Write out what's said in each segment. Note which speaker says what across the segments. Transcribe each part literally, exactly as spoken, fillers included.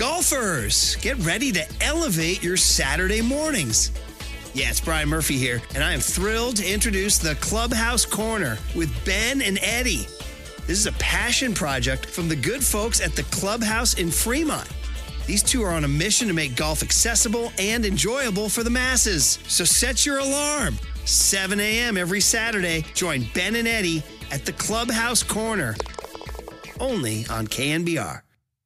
Speaker 1: Golfers, get ready to elevate your Saturday mornings. Yeah, it's Brian Murphy here, and I am thrilled to introduce the Clubhouse Corner with Ben and Eddie. This is a passion project from the good folks at the Clubhouse in Fremont. These two are on a mission to make golf accessible and enjoyable for the masses. So set your alarm. seven a.m. every Saturday. Join Ben and Eddie at the Clubhouse Corner. Only on K N B R.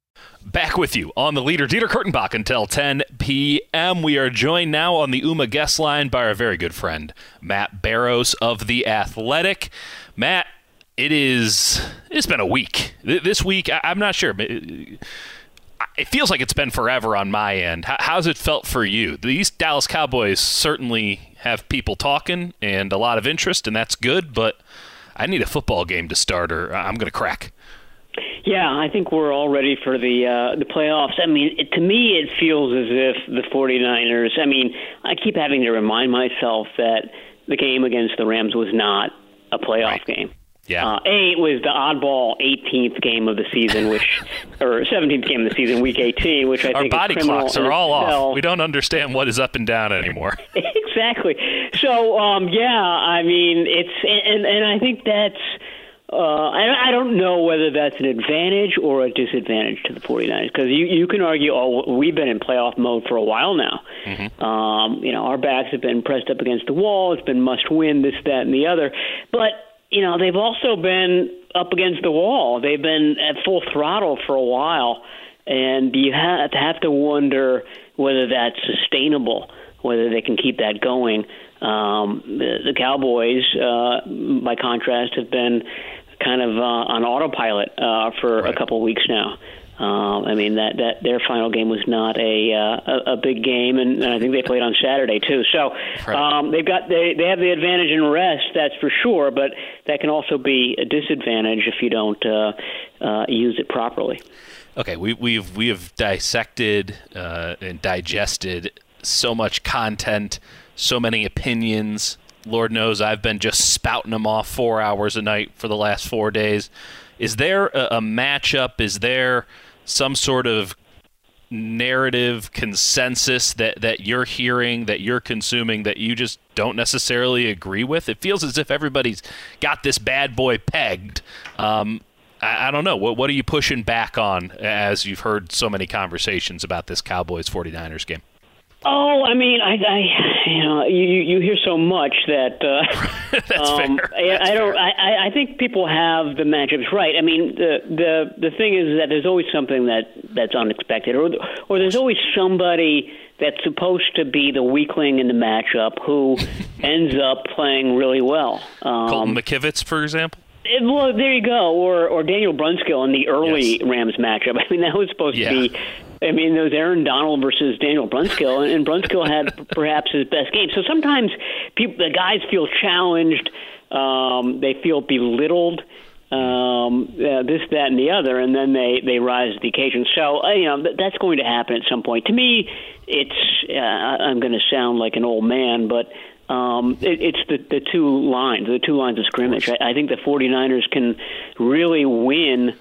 Speaker 2: Back with you on the leader, Dieter Kurtenbach, until ten p.m. We are joined now on the U M A guest line by our very good friend, Matt Barrows of The Athletic. Matt, it is, it's been a week. This week, I'm not sure. It feels like it's been forever on my end. How's it felt for you? These Dallas Cowboys certainly have people talking and a lot of interest, and that's good, but I need a football game to start or I'm going to crack.
Speaker 3: Yeah, I think we're all ready for the uh, the playoffs. I mean, it, to me, it feels as if the 49ers, I mean, I keep having to remind myself that the game against the Rams was not a playoff
Speaker 2: right.
Speaker 3: game.
Speaker 2: Yeah.
Speaker 3: Uh, a, it was the oddball eighteenth game of the season, which, or seventeenth game of the season, week eighteen, which I
Speaker 2: Our
Speaker 3: think
Speaker 2: Our body
Speaker 3: is
Speaker 2: clocks are all
Speaker 3: itself.
Speaker 2: off. We don't understand what is up and down anymore.
Speaker 3: Exactly. So, um, yeah, I mean, it's, and, and I think that's, Uh, I, I don't know whether that's an advantage or a disadvantage to the 49ers because you, you can argue, oh, we've been in playoff mode for a while now. Mm-hmm. Um, you know, our backs have been pressed up against the wall. It's been must win, this, that, and the other. But, you know, they've also been up against the wall. They've been at full throttle for a while, and you have to, have to wonder whether that's sustainable, whether they can keep that going. Um, the, the Cowboys, uh, by contrast, have been kind of uh, on autopilot uh, for
Speaker 2: right.
Speaker 3: a couple of weeks now. Um, I mean, that, that their final game was not a uh, a, a big game, and, and I think they played on Saturday too. So
Speaker 2: right.
Speaker 3: um, they've got they they have the advantage in rest, that's for sure. But that can also be a disadvantage if you don't uh, uh, use it properly.
Speaker 2: Okay, we we've we have dissected uh, and digested so much content, so many opinions. Lord knows I've been just spouting them off four hours a night for the last four days. Is there a, a matchup? Is there some sort of narrative consensus that, that you're hearing, that you're consuming, that you just don't necessarily agree with? It feels as if everybody's got this bad boy pegged. Um, I, I don't know. What, what are you pushing back on as you've heard so many conversations about this Cowboys 49ers game?
Speaker 3: Oh, I mean, I, I you know, you you hear so much that uh,
Speaker 2: that's
Speaker 3: um,
Speaker 2: fair.
Speaker 3: I,
Speaker 2: That's
Speaker 3: I don't.
Speaker 2: fair.
Speaker 3: I, I think people have the matchups right. I mean, the the the thing is that there's always something that that's unexpected, or or there's always somebody that's supposed to be the weakling in the matchup who ends up playing really well. Um,
Speaker 2: Colton McKivitz, for example.
Speaker 3: It, well, there you go, or or Daniel Brunskill in the early
Speaker 2: yes.
Speaker 3: Rams matchup. I mean, that was supposed
Speaker 2: yeah.
Speaker 3: to be. I mean, there was Aaron Donald versus Daniel Brunskill, and, and Brunskill had perhaps his best game. So sometimes people, the guys feel challenged, um, they feel belittled, um, uh, this, that, and the other, and then they, they rise to the occasion. So, uh, you know, th- that's going to happen at some point. To me, it's uh, I'm going to sound like an old man, but um, it, it's the, the two lines, the two lines of scrimmage. I, I think the 49ers can really win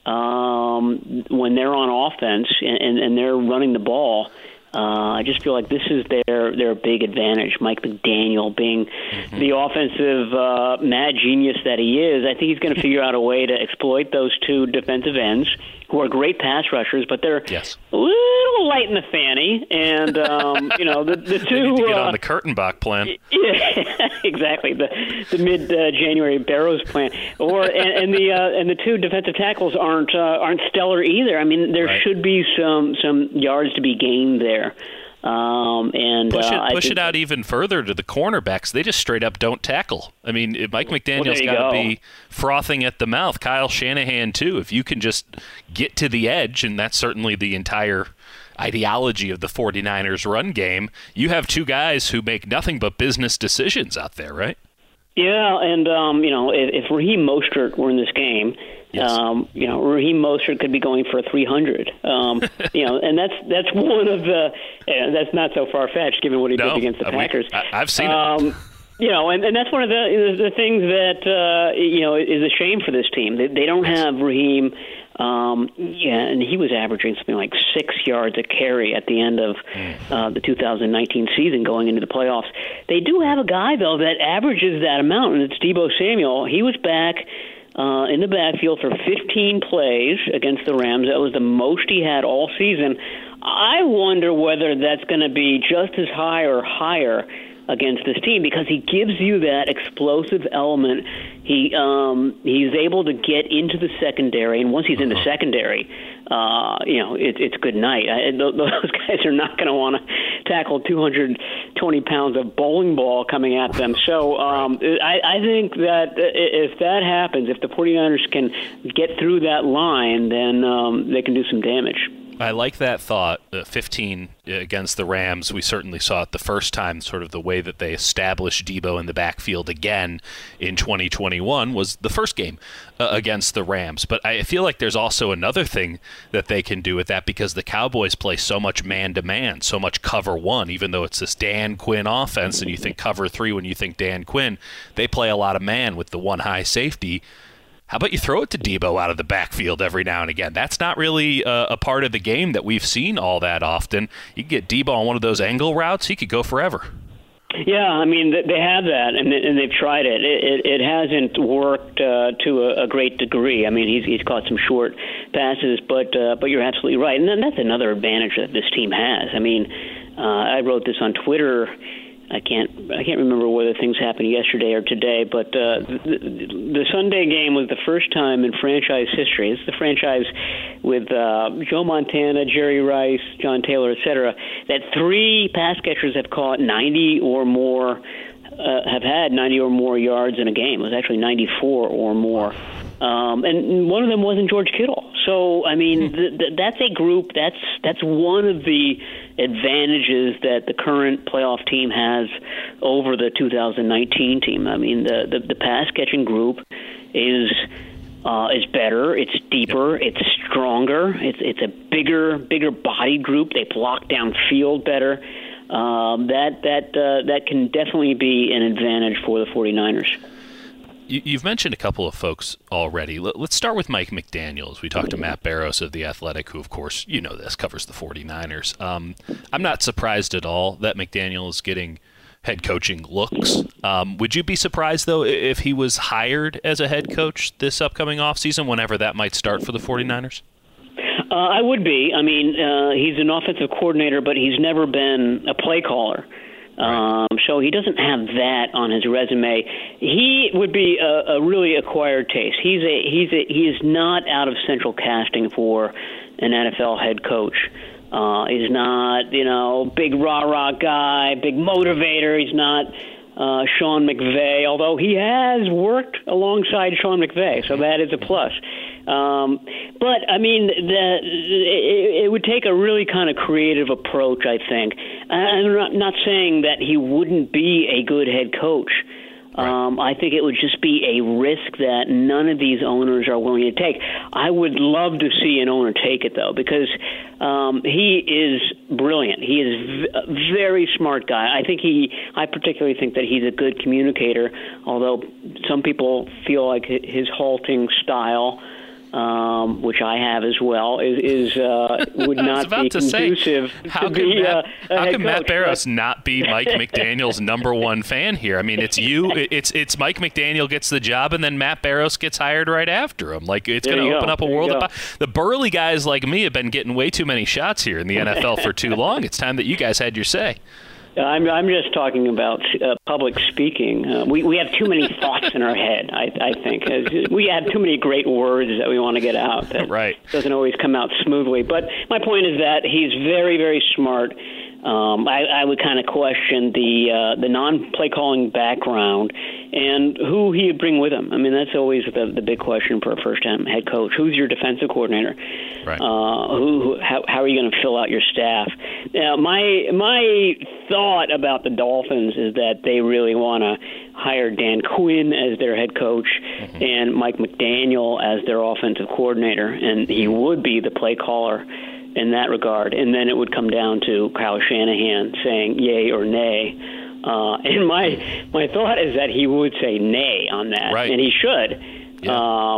Speaker 3: Um, when they're on offense and, and, and they're running the ball. Uh, I just feel like this is their their big advantage. Mike McDaniel being mm-hmm. the offensive uh, mad genius that he is, I think he's going to figure out a way to exploit those two defensive ends who are great pass rushers, but they're
Speaker 2: yes.
Speaker 3: a little light in the fanny. And, um, you know, the, the two...
Speaker 2: They need to get
Speaker 3: uh,
Speaker 2: on the Kurtenbach plan.
Speaker 3: Yeah, exactly, the the mid-January uh, Barrows plan. Or and, and the uh, and the two defensive tackles aren't uh, aren't stellar either. I mean, there
Speaker 2: right.
Speaker 3: should be some, some yards to be gained there. Um, and
Speaker 2: push it,
Speaker 3: uh,
Speaker 2: push it out even further to the cornerbacks. They just straight up don't tackle. I mean, Mike McDaniel's
Speaker 3: well,
Speaker 2: got to
Speaker 3: go.
Speaker 2: be frothing at the mouth. Kyle Shanahan too. If you can just get to the edge, and that's certainly the entire ideology of the 49ers run game, you have two guys who make nothing but business decisions out there, right?
Speaker 3: Yeah, and um, you know, if, if Raheem Mostert were in this game,
Speaker 2: yes.
Speaker 3: um, you know, Raheem Mostert could be going for three hundred. Um, you know, and that's that's one of the uh, that's not so far fetched given what he
Speaker 2: no,
Speaker 3: did against the
Speaker 2: I mean,
Speaker 3: Packers.
Speaker 2: I, I've seen
Speaker 3: um,
Speaker 2: it.
Speaker 3: You know, and, and that's one of the the things that uh, you know is a shame for this team. They, they don't have Raheem Um, yeah, and he was averaging something like six yards a carry at the end of uh, the two thousand nineteen season going into the playoffs. They do have a guy, though, that averages that amount, and it's Deebo Samuel. He was back uh, in the backfield for fifteen plays against the Rams. That was the most he had all season. I wonder whether that's going to be just as high or higher against this team, because he gives you that explosive element. He um, he's able to get into the secondary, and once he's in the secondary, uh, you know, it, it's good night. I, those guys are not going to want to tackle two hundred twenty pounds of bowling ball coming at them. So um, I, I think that if that happens, if the 49ers can get through that line, then um, they can do some damage.
Speaker 2: I like that thought. Uh, fifteen against the Rams, we certainly saw it the first time, sort of the way that they established Deebo in the backfield again in twenty twenty-one was the first game uh, against the Rams. But I feel like there's also another thing that they can do with that, because the Cowboys play so much man-to-man, so much cover one, even though it's this Dan Quinn offense, and you think cover three when you think Dan Quinn. They play a lot of man with the one high safety. How about you throw it to Deebo out of the backfield every now and again? That's not really a, a part of the game that we've seen all that often. You can get Deebo on one of those angle routes, he could go forever.
Speaker 3: Yeah, I mean, they have that, and and they've tried it. It, it, it hasn't worked uh, to a, a great degree. I mean, he's he's caught some short passes, but uh, but you're absolutely right, and that's another advantage that this team has. I mean, uh, I wrote this on Twitter. I can't I can't remember whether things happened yesterday or today, but uh, the, the Sunday game was the first time in franchise history. It's the franchise with uh, Joe Montana, Jerry Rice, John Taylor, et cetera, that three pass catchers have caught ninety or more, uh, have had ninety or more yards in a game. It was actually ninety-four or more. Um, and one of them wasn't George Kittle. So, I mean, th- th- that's a group, that's that's one of the advantages that the current playoff team has over the two thousand nineteen team. I mean, the, the, the pass-catching group is uh, is better, it's deeper, it's stronger, it's it's a bigger, bigger body group. They block downfield better. Um, that, that, uh, that can definitely be an advantage for the 49ers.
Speaker 2: You've mentioned a couple of folks already. Let's start with Mike McDaniels. We talked to Matt Barrows of The Athletic, who, of course, you know this, covers the 49ers. Um, I'm not surprised at all that McDaniel is getting head coaching looks. Um, would you be surprised, though, if he was hired as a head coach this upcoming offseason, whenever that might start for the 49ers?
Speaker 3: Uh, I would be. I mean, uh, he's an offensive coordinator, but he's never been a play caller. Um, so he doesn't have that on his resume. He would be a, a really acquired taste. He's a he's a he is not out of central casting for an N F L head coach. Uh, he's not, you know, big rah rah guy, big motivator. He's not uh, Sean McVay, although he has worked alongside Sean McVay, so that is a plus. Um, but, I mean, the, it, it would take a really kind of creative approach, I think. I'm not, not saying that he wouldn't be a good head coach. Um, I think it would just be a risk that none of these owners are willing to take. I would love to see an owner take it, though, because um, he is brilliant. He is a very smart guy. I think he. I particularly think that he's a good communicator, although some people feel like his halting style, Um, which I have as well, is, is uh, would not be conducive
Speaker 2: say, how
Speaker 3: to
Speaker 2: can
Speaker 3: be
Speaker 2: Matt,
Speaker 3: uh, a
Speaker 2: how
Speaker 3: head
Speaker 2: can
Speaker 3: coach,
Speaker 2: Matt Barrows
Speaker 3: but...
Speaker 2: not be Mike McDaniel's number one fan here? I mean, it's you, it's it's Mike McDaniel gets the job, and then Matt Barrows gets hired right after him. Like, it's going to open
Speaker 3: go.
Speaker 2: up a
Speaker 3: there
Speaker 2: world of the burly guys like me have been getting way too many shots here in the N F L for too long. It's time that you guys had your say.
Speaker 3: I'm I'm just talking about uh, public speaking. Uh, we we have too many thoughts in our head. I I think we have too many great words that we want to get out. That
Speaker 2: right.
Speaker 3: doesn't always come out smoothly. But my point is that he's very very smart. Um, I, I would kind of question the uh, the non-play calling background and who he would bring with him. I mean, that's always the, the big question for a first-time head coach. Who's your defensive coordinator?
Speaker 2: Right.
Speaker 3: Uh, who, who how, how are you going to fill out your staff? Now, my my thought about the Dolphins is that they really want to hire Dan Quinn as their head coach mm-hmm. and Mike McDaniel as their offensive coordinator, and he would be the play caller in that regard. And then it would come down to Kyle Shanahan saying yay or nay. Uh, and my my thought is that he would say nay on that,
Speaker 2: right.
Speaker 3: and he should.
Speaker 2: Yeah.
Speaker 3: Um,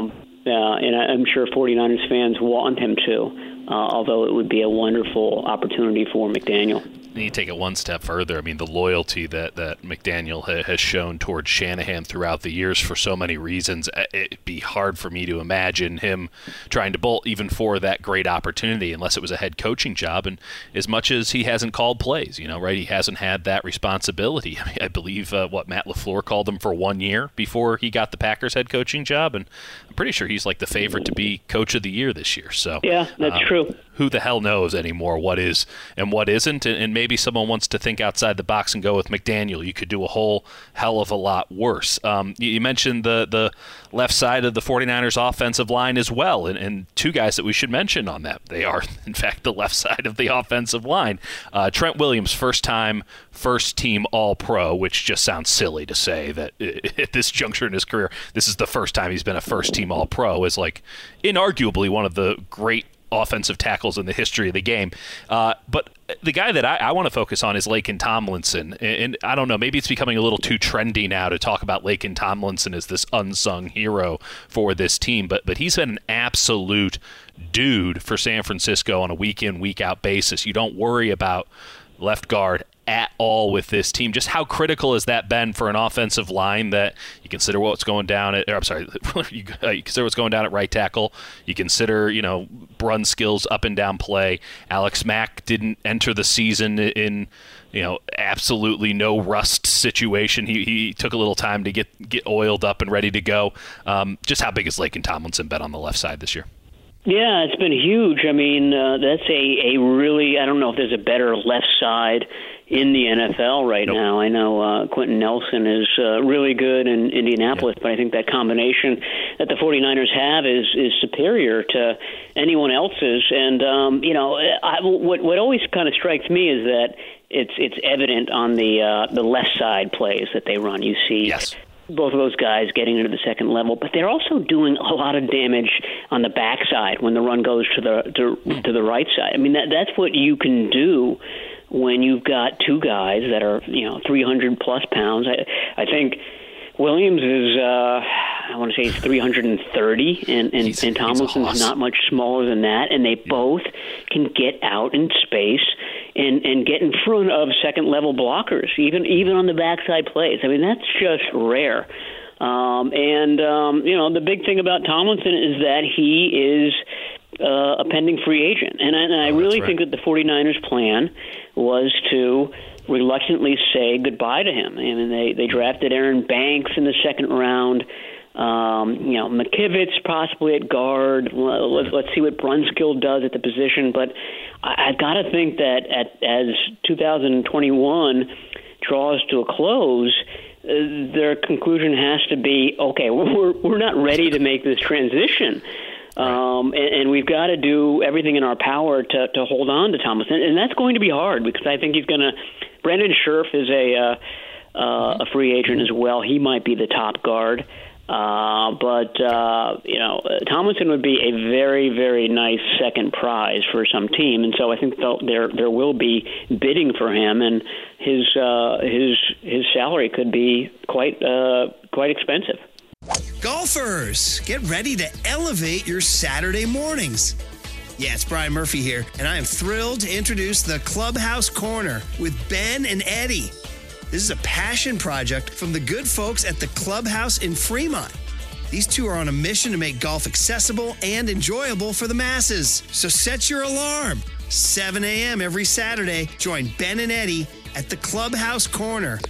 Speaker 3: uh, and I'm sure 49ers fans want him to, uh, although it would be a wonderful opportunity for McDaniel.
Speaker 2: You take it one step further. I mean, the loyalty that, that McDaniel ha- has shown towards Shanahan throughout the years for so many reasons, it'd be hard for me to imagine him trying to bolt even for that great opportunity unless it was a head coaching job. And as much as he hasn't called plays, you know, right, he hasn't had that responsibility. I mean, I believe, uh, what, Matt LaFleur called him for one year before he got the Packers head coaching job. And I'm pretty sure he's like the favorite to be coach of the year this year. So
Speaker 3: yeah, that's um, true.
Speaker 2: Who the hell knows anymore what is and what isn't, and, and maybe someone wants to think outside the box and go with McDaniel. You could do a whole hell of a lot worse. Um, you, you mentioned the the left side of the 49ers offensive line as well, and, and two guys that we should mention on that. They are, in fact, the left side of the offensive line. Uh, Trent Williams, first time, first team All-Pro, which just sounds silly to say that at this juncture in his career, this is the first time he's been a first team All-Pro, is like inarguably one of the great offensive tackles in the history of the game. Uh, but the guy that I, I want to focus on is Laken Tomlinson. And, and I don't know, maybe it's becoming a little too trendy now to talk about Laken Tomlinson as this unsung hero for this team. But, but he's been an absolute dude for San Francisco on a week-in, week-out basis. You don't worry about left guard at all with this team. Just how critical has that been for an offensive line that you consider what's going down at, or I'm sorry, you, uh, you consider what's going down at right tackle. You consider, you know, run skills, up and down play. Alex Mack didn't enter the season in, you know, absolutely no rust situation. He he took a little time to get, get oiled up and ready to go. Um, just how big has Laken Tomlinson been on the left side this year?
Speaker 3: Yeah, it's been huge. I mean, uh, that's a, a really, I don't know if there's a better left side in the N F L right nope. now. I know uh, Quentin Nelson is uh, really good in Indianapolis, yeah. but I think that combination that the 49ers have is is superior to anyone else's. And, um, you know, I, what what always kind of strikes me is that it's it's evident on the uh, the left side plays that they run. You see
Speaker 2: yes.
Speaker 3: both of those guys getting into the second level, but they're also doing a lot of damage on the backside when the run goes to the to, to the right side. I mean, that that's what you can do when you've got two guys that are, you know, three hundred plus pounds. I, I think Williams is, uh, I want to say he's three hundred thirty, and, and, he's, and Tomlinson's awesome. Not much smaller than that, and they yeah. both can get out in space and, and get in front of second-level blockers, even even on the backside plays. I mean, that's just rare. Um, and, um, you know, the big thing about Tomlinson is that he is uh, a pending free agent. And I, and I oh, really right. think that the 49ers' plan was to reluctantly say goodbye to him. I mean, they, they drafted Aaron Banks in the second round. Um, you know, McKivitz possibly at guard. Let's, let's see what Brunskill does at the position. But I, I've got to think that at, as two thousand twenty-one draws to a close, uh, their conclusion has to be, okay, we're we're not ready to make this transition. Um, and, and we've got to do everything in our power to, to hold on to Thomas. And, and that's going to be hard because I think he's going to – Brandon Scherff is a, uh, uh, a free agent as well. He might be the top guard. Uh, but, uh, you know, Tomlinson would be a very, very nice second prize for some team. And so I think there there will be bidding for him, and his uh, his his salary could be quite uh, quite expensive.
Speaker 1: Golfers, get ready to elevate your Saturday mornings. Yeah, it's Brian Murphy here, and I am thrilled to introduce the Clubhouse Corner with Ben and Eddie. This is a passion project from the good folks at the Clubhouse in Fremont. These two are on a mission to make golf accessible and enjoyable for the masses. So set your alarm. seven a.m. every Saturday. Join Ben and Eddie at the Clubhouse Corner.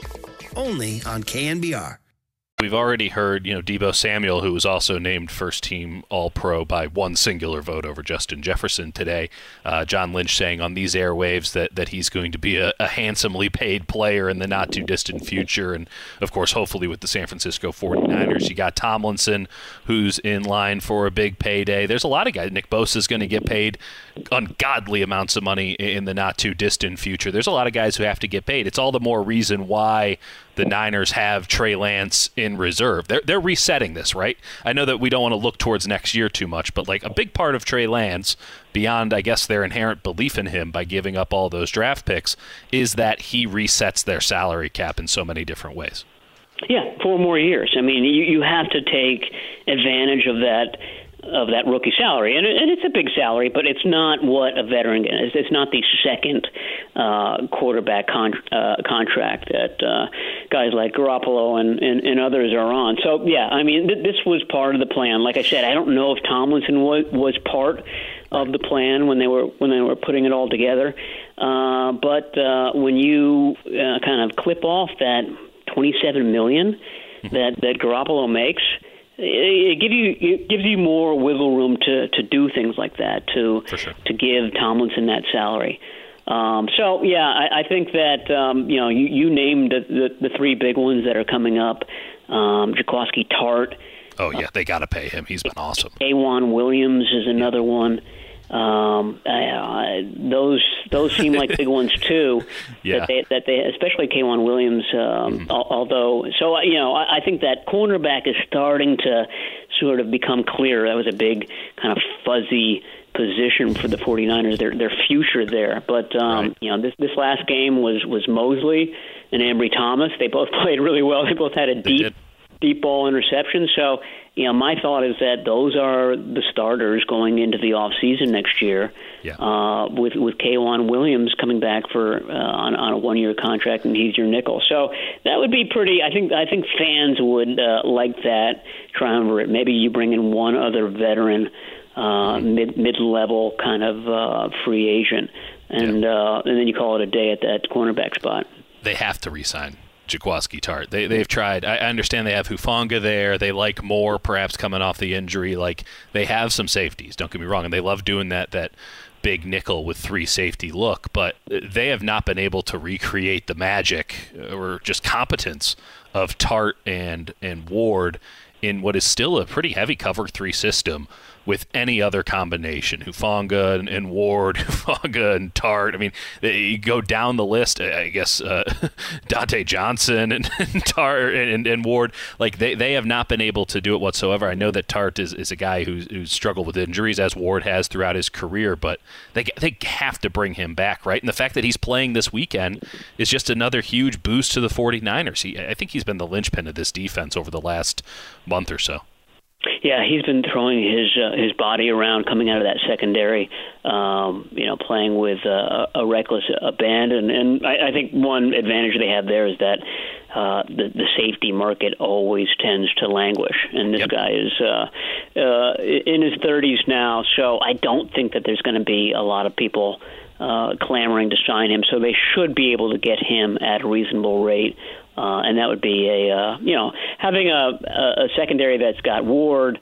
Speaker 1: Only on K N B R.
Speaker 2: We've already heard, you know, Deebo Samuel, who was also named first-team All-Pro by one singular vote over Justin Jefferson today. Uh, John Lynch saying on these airwaves that, that he's going to be a, a handsomely paid player in the not-too-distant future. And, of course, hopefully with the San Francisco 49ers, you got Tomlinson, who's in line for a big payday. There's a lot of guys. Nick Bosa's going to get paid ungodly amounts of money in the not-too-distant future. There's a lot of guys who have to get paid. It's all the more reason why the Niners have Trey Lance in reserve. They're they're resetting this, right? I know that we don't want to look towards next year too much, but like a big part of Trey Lance, beyond I guess their inherent belief in him by giving up all those draft picks, is that he resets their salary cap in so many different ways.
Speaker 3: Yeah, four more years. I mean, you, you have to take advantage of that of that rookie salary, and, and it's a big salary, but it's not what a veteran gets. It's not the second uh, quarterback con- uh, contract that uh, guys like Garoppolo and, and, and others are on. So yeah, I mean, th- this was part of the plan. Like I said, I don't know if Tomlinson was, was part of the plan when they were when they were putting it all together, uh, but uh, when you uh, kind of clip off that twenty-seven million dollars that that Garoppolo makes, it gives you it gives you more wiggle room to, to do things like that, to
Speaker 2: sure.
Speaker 3: to give Tomlinson that salary. Um, so yeah, I, I think that um, you know you, you named the, the the three big ones that are coming up. Um, Jaquiski Tartt.
Speaker 2: Oh yeah, they got to pay him. He's been awesome.
Speaker 3: K'Waun Williams is another yeah. one. Um, uh, those those seem like big ones too.
Speaker 2: Yeah.
Speaker 3: That they, that they especially K'Waun Williams. Um, mm-hmm. al- although, so you know, I, I think that cornerback is starting to sort of become clear. That was a big kind of fuzzy position for the 49ers. Their their future there, but um,
Speaker 2: right.
Speaker 3: you know, this this last game was was Mosley and Ambry Thomas. They both played really well. They both had a deep deep ball interception. So. You know, my thought is that those are the starters going into the off season next year.
Speaker 2: Yeah.
Speaker 3: Uh, with with K'Waun Williams coming back for uh, on, on a one year contract, and he's your nickel. So that would be pretty. I think I think fans would uh, like that triumvirate. Maybe you bring in one other veteran, uh, mm-hmm. mid mid level kind of uh, free agent, and yeah. uh, and then you call it a day at that cornerback spot.
Speaker 2: They have to re-sign Jaquiski Tartt. They they've tried. I understand they have Hufanga there. They like Moore perhaps coming off the injury. Like they have some safeties. Don't get me wrong, and they love doing that that big nickel with three safety look. But they have not been able to recreate the magic or just competence of Tartt and and Ward in what is still a pretty heavy cover three system with any other combination. Hufanga and, and Ward, Hufanga and Tartt. I mean, you go down the list, I guess uh, Dante Johnson and, and Tartt and, and Ward, like they, they have not been able to do it whatsoever. I know that Tartt is, is a guy who's, who's struggled with injuries, as Ward has throughout his career, but they, they have to bring him back, right? And the fact that he's playing this weekend is just another huge boost to the 49ers. He, I think he's been the linchpin of this defense over the last month or so.
Speaker 3: Yeah, he's been throwing his uh, his body around, coming out of that secondary, um, you know, playing with uh, a reckless abandon. And I, I think one advantage they have there is that uh, the, the safety market always tends to languish. And this yep. guy is uh, uh, in his thirties now, so I don't think that there's going to be a lot of people uh, clamoring to sign him. So they should be able to get him at a reasonable rate. Uh, and that would be a, uh, you know, having a, a secondary that's got Ward,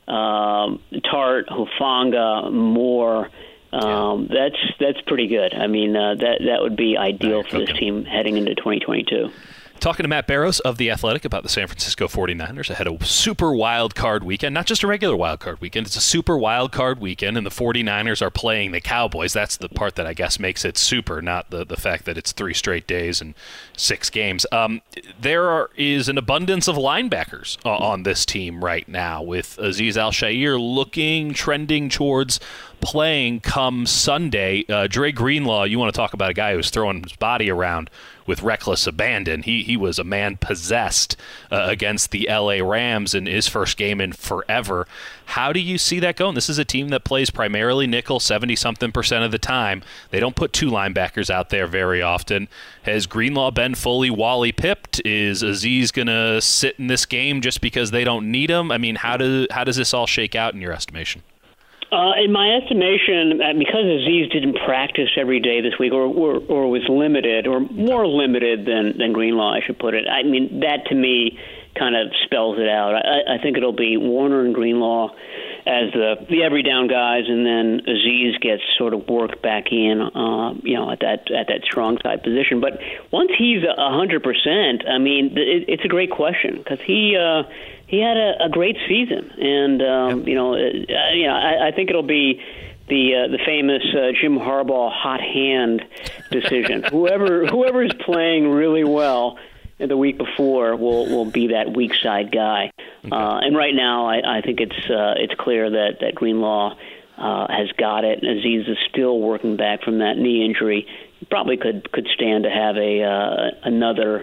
Speaker 3: um, Tartt, Hufanga, Moore. Um, yeah. That's that's pretty good. I mean, uh, that that would be ideal right, for okay. this team heading into twenty twenty-two.
Speaker 2: Talking to Matt Barrows of The Athletic about the San Francisco 49ers ahead of super wild card weekend. Not just a regular wild card weekend, it's a super wild card weekend, and the 49ers are playing the Cowboys. That's the part that I guess makes it super, not the, the fact that it's three straight days and six games. Um, there are, is an abundance of linebackers uh, on this team right now, with Azeez Al-Shaair looking, trending towards playing come Sunday. Uh, Dre Greenlaw, you want to talk about a guy who's throwing his body around with reckless abandon. He he was a man possessed uh, against the L A Rams in his first game in forever. How do you see that going? This is a team that plays primarily nickel seventy-something percent of the time. They don't put two linebackers out there very often. Has Greenlaw been fully Wally-pipped? Is Azeez going to sit in this game just because they don't need him? I mean, how do how does this all shake out in your estimation?
Speaker 3: Uh, in my estimation, because Azeez didn't practice every day this week, or, or or was limited, or more limited than, than Greenlaw, I should put it. I mean, that to me kind of spells it out. I, I think it'll be Warner and Greenlaw as the the every down guys, and then Azeez gets sort of worked back in, uh, you know, at that at that strong side position. But once he's a hundred percent, I mean, it, it's a great question because he. Uh, He had a, a great season, and um, yep. you know, uh, you know, I, I think it'll be the uh, the famous uh, Jim Harbaugh hot hand decision. whoever whoever is playing really well the week before will will be that weak side guy. Okay. Uh, and right now, I, I think it's uh, it's clear that that Greenlaw uh, has got it. Azeez is still working back from that knee injury. He probably could could stand to have a uh, another.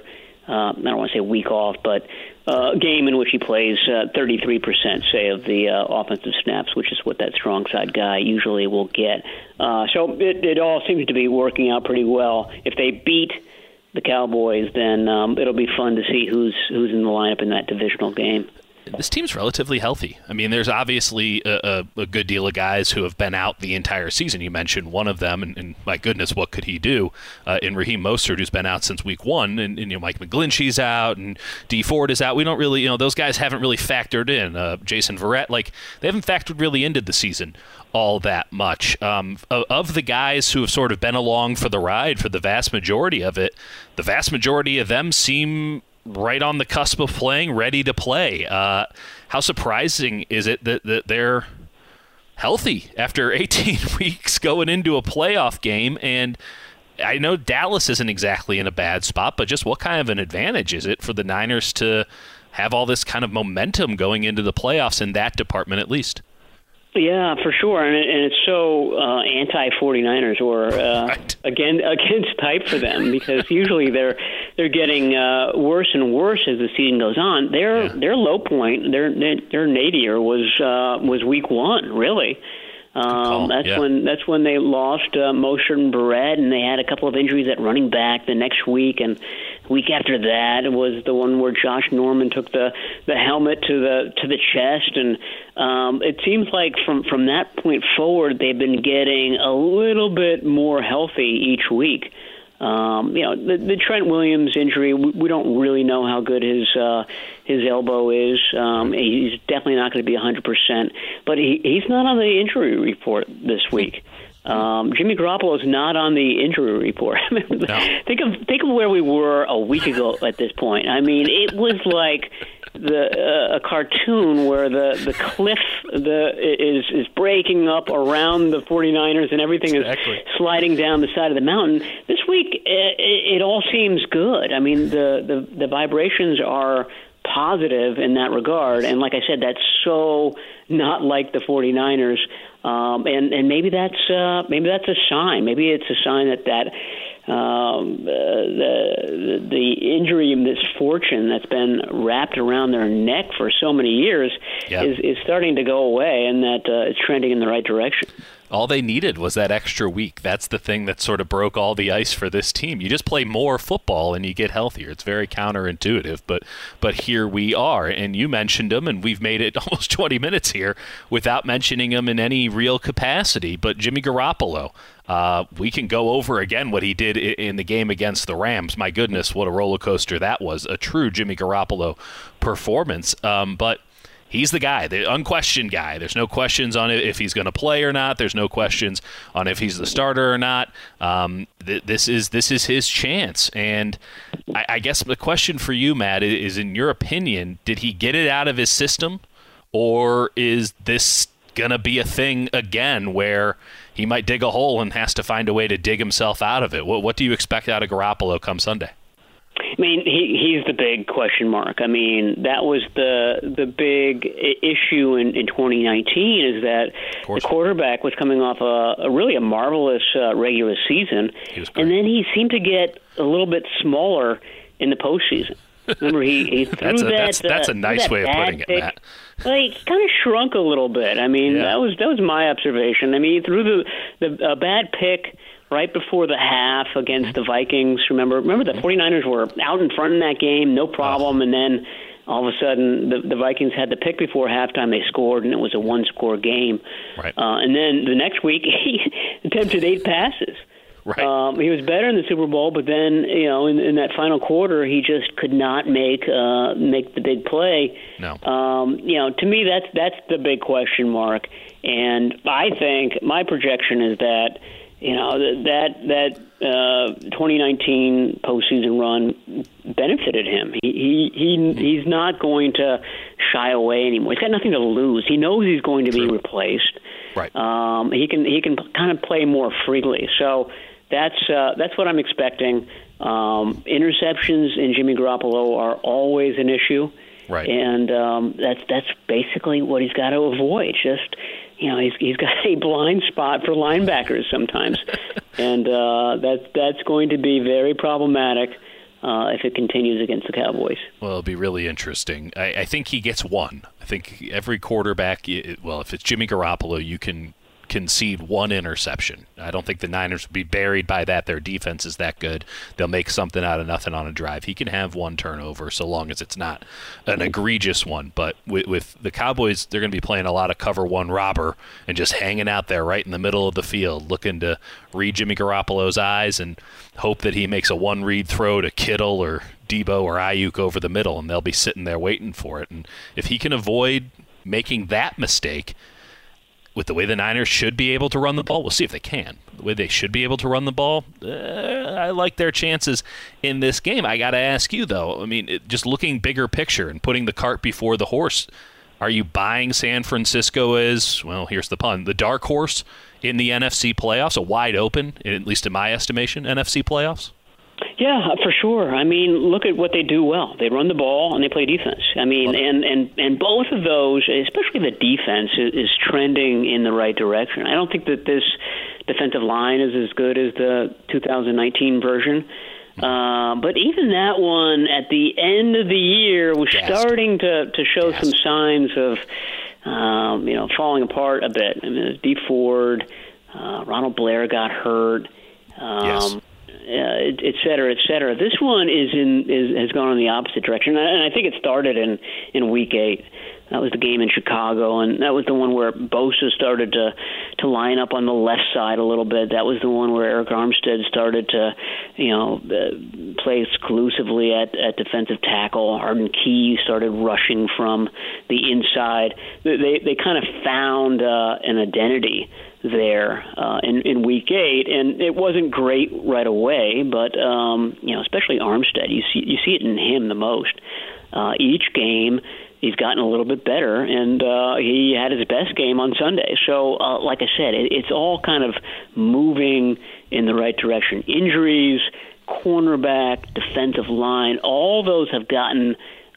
Speaker 3: uh, I don't want to say week off, but uh, a game in which he plays uh, thirty-three percent, say, of the uh, offensive snaps, which is what that strong side guy usually will get. Uh, so it, it all seems to be working out pretty well. If they beat the Cowboys, then um, it'll be fun to see who's who's in the lineup in that divisional game.
Speaker 2: This team's relatively healthy. I mean, there's obviously a, a, a good deal of guys who have been out the entire season. You mentioned one of them, and, and my goodness, what could he do? Uh, in Raheem Mostert, who's been out since week one, and, and you know Mike McGlinchey's out, and Dee Ford is out. We don't really, you know, those guys haven't really factored in. Uh, Jason Verrett, like they haven't factored really into the season all that much. Um, of, of the guys who have sort of been along for the ride for the vast majority of it, the vast majority of them seem right on the cusp of playing, ready to play. Uh, how surprising is it that, that they're healthy after eighteen weeks going into a playoff game? And I know Dallas isn't exactly in a bad spot, but just what kind of an advantage is it for the Niners to have all this kind of momentum going into the playoffs in that department at least?
Speaker 3: Yeah, for sure, and, it, and it's so uh, anti-forty-niners or uh,
Speaker 2: right.
Speaker 3: again against type for them, because usually they're they're getting uh, worse and worse as the season goes on. Their yeah. their low point, their their nadir was uh, was week one, really. Um, that's
Speaker 2: yeah.
Speaker 3: when that's when they lost uh, Mostert and Barrett, and they had a couple of injuries at running back the next week, and week after that was the one where Josh Norman took the, the helmet to the to the chest, and um, it seems like from from that point forward they've been getting a little bit more healthy each week. Um, you know, the, the Trent Williams injury, we, we don't really know how good his uh, his elbow is. Um, he's definitely not going to be one hundred percent, but he, he's not on the injury report this week. Um, Jimmy Garoppolo is not on the injury report. no. Think of think of where we were a week ago at this point. I mean, it was like the uh, a cartoon where the, the cliff the is is breaking up around the forty-niners and everything
Speaker 2: exactly.
Speaker 3: is sliding down the side of the mountain. This week, it, it all seems good. I mean, the, the, the vibrations are positive in that regard, and like I said, that's so not like the forty-niners. Um, and, and maybe that's uh, maybe that's a sign. Maybe it's a sign that that um, uh, the the injury misfortune that's been wrapped around their neck for so many years
Speaker 2: yep.
Speaker 3: is, is starting to go away, and that uh, it's trending in the right direction.
Speaker 2: All they needed was that extra week. That's the thing that sort of broke all the ice for this team. You just play more football and you get healthier. It's very counterintuitive, but but here we are. And you mentioned them, and we've made it almost twenty minutes here without mentioning him in any real capacity. But Jimmy Garoppolo, uh, we can go over again what he did in the game against the Rams. My goodness, what a roller coaster that was. A true Jimmy Garoppolo performance. Um, but he's the guy, the unquestioned guy. There's no questions on if he's going to play or not. There's no questions on if he's the starter or not. Um, th- this is this is his chance. And I, I guess the question for you, Matt, is, in your opinion, did he get it out of his system, or is this going to be a thing again where he might dig a hole and has to find a way to dig himself out of it? What, what do you expect out of Garoppolo come Sunday?
Speaker 3: I mean, he, he's the big question mark. I mean, that was the the big issue in, in twenty nineteen, is that the quarterback was coming off a, a really a marvelous uh, regular season, and then he seemed to get a little bit smaller in the postseason. Remember, he, he threw
Speaker 2: that's a,
Speaker 3: that.
Speaker 2: That's, that's
Speaker 3: uh,
Speaker 2: a nice way of putting
Speaker 3: pick.
Speaker 2: it, Matt.
Speaker 3: Like, he kind of shrunk a little bit. I mean,
Speaker 2: yeah.
Speaker 3: that was that was my observation. I mean, he threw the the uh, bad pick right before the half against the Vikings. Remember, remember the forty-niners were out in front in that game, no problem, and then all of a sudden the, the Vikings had the pick before halftime. They scored, and it was a one-score game.
Speaker 2: Right.
Speaker 3: Uh, and then the next week, he attempted eight passes.
Speaker 2: Right.
Speaker 3: Um, he was better in the Super Bowl, but then, you know, in, in that final quarter, he just could not make uh, make the big play.
Speaker 2: No.
Speaker 3: Um, you know, to me, that's that's the big question mark. And I think my projection is that, you know, that that uh, twenty nineteen postseason run benefited him. He he, he he's not going to shy away anymore. He's got nothing to lose. He knows he's going to
Speaker 2: True.
Speaker 3: be replaced.
Speaker 2: Right.
Speaker 3: Um, he can he can kind of play more freely. So that's uh, that's what I'm expecting. Um, interceptions in Jimmy Garoppolo are always an issue.
Speaker 2: Right.
Speaker 3: And um, that's that's basically what he's got to avoid. Just, you know, he's he's got a blind spot for linebackers sometimes, and uh, that's that's going to be very problematic uh, if it continues against the Cowboys.
Speaker 2: Well, it'll be really interesting. I, I think he gets one. I think every quarterback, well, if it's Jimmy Garoppolo, you can concede one interception. I don't think the Niners would be buried by that. Their defense is that good. They'll make something out of nothing on a drive. He can have one turnover so long as it's not an egregious one. But with, with the Cowboys, they're going to be playing a lot of cover one robber and just hanging out there right in the middle of the field, looking to read Jimmy Garoppolo's eyes and hope that he makes a one-read throw to Kittle or Debo or Ayuk over the middle, and they'll be sitting there waiting for it. And if he can avoid making that mistake, with the way the Niners should be able to run the ball, we'll see if they can. The way they should be able to run the ball, uh, I like their chances in this game. I got to ask you, though, I mean, it, just looking bigger picture and putting the cart before the horse, are you buying San Francisco as, well, here's the pun, the dark horse in the N F C playoffs, a wide open, at least in my estimation, N F C playoffs?
Speaker 3: Yeah, for sure. I mean, look at what they do well. They run the ball and they play defense. I mean, and, and, and both of those, especially the defense, is, is trending in the right direction. I don't think that this defensive line is as good as the two thousand nineteen version. Uh, but even that one at the end of the year was Gassed. starting to, to show Gassed. some signs of, um, you know, falling apart a bit. I mean, Dee Ford, uh, Ronald Blair got hurt. Um, yes. Uh, et cetera, et cetera. This one is in is has gone in the opposite direction, and I think it started in, in week eight. That was the game in Chicago, and that was the one where Bosa started to to line up on the left side a little bit. That was the one where Eric Armstead started to, you know, uh, play exclusively at, at defensive tackle. Arden Key started rushing from the inside. They they kind of found uh, an identity there uh, in, in week eight, and it wasn't great right away, but um, you know, especially Armstead, you see you see it in him the most. Uh, each game, he's gotten a little bit better, and uh, he had his best game on Sunday. So, uh, like I said, it, it's all kind of moving in the right direction. Injuries, cornerback, defensive line, all those have gotten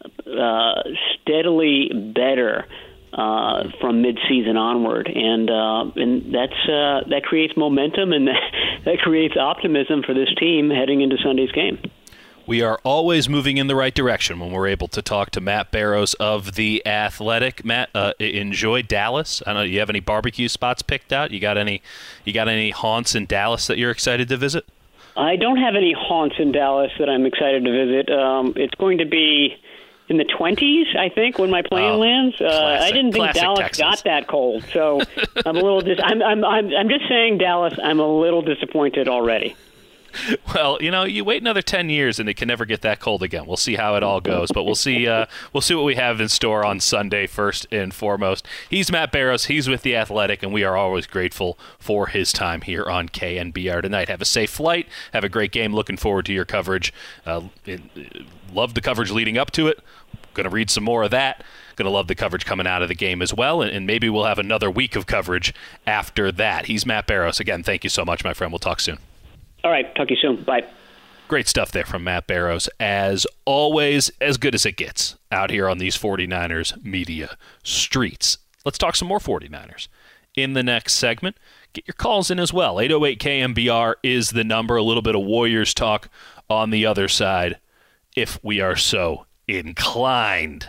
Speaker 3: uh, steadily better Uh, from mid-season onward, and uh, and that's uh, that creates momentum, and that, that creates optimism for this team heading into Sunday's game.
Speaker 2: We are always moving in the right direction when we're able to talk to Matt Barrows of The Athletic. Matt, uh, enjoy Dallas. I don't know, you have any barbecue spots picked out? You got any? You got any haunts in Dallas that you're excited to visit?
Speaker 3: I don't have any haunts in Dallas that I'm excited to visit. Um, it's going to be in the twenties, I think, when my plane oh, lands. Uh, I didn't think Dallas Texas. got that cold, so I'm a little. Dis- I'm, I'm. I'm. I'm just saying, Dallas. I'm a little disappointed already.
Speaker 2: Well, you know, you wait another ten years and it can never get that cold again. We'll see how it all goes, but we'll see. Uh, we'll see what we have in store on Sunday. First and foremost, he's Matt Barrows. He's with The Athletic, and we are always grateful for his time here on K N B R tonight. Have a safe flight. Have a great game. Looking forward to your coverage. Uh, it, love the coverage leading up to it. Going to read some more of that. Going to love the coverage coming out of the game as well, and, and maybe we'll have another week of coverage after that. He's Matt Barrows. Again, thank you so much, my friend. We'll talk soon.
Speaker 3: All right. Talk to you soon. Bye.
Speaker 2: Great stuff there from Matt Barrows. As always, as good as it gets out here on these 49ers media streets. Let's talk some more 49ers in the next segment. Get your calls in as well. eight oh eight K M B R is the number. A little bit of Warriors talk on the other side, if we are so inclined.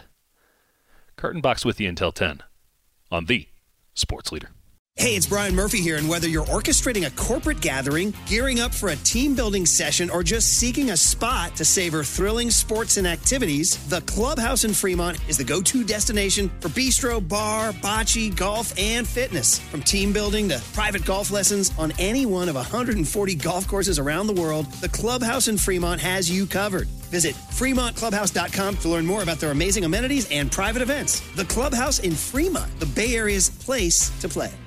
Speaker 2: Curtain Box with you until ten on the Sports Leader.
Speaker 1: Hey, it's Brian Murphy here, and whether you're orchestrating a corporate gathering, gearing up for a team-building session, or just seeking a spot to savor thrilling sports and activities, the Clubhouse in Fremont is the go-to destination for bistro, bar, bocce, golf, and fitness. From team building to private golf lessons on any one of one hundred forty golf courses around the world, the Clubhouse in Fremont has you covered. Visit Fremont Clubhouse dot com to learn more about their amazing amenities and private events. The Clubhouse in Fremont, the Bay Area's place to play.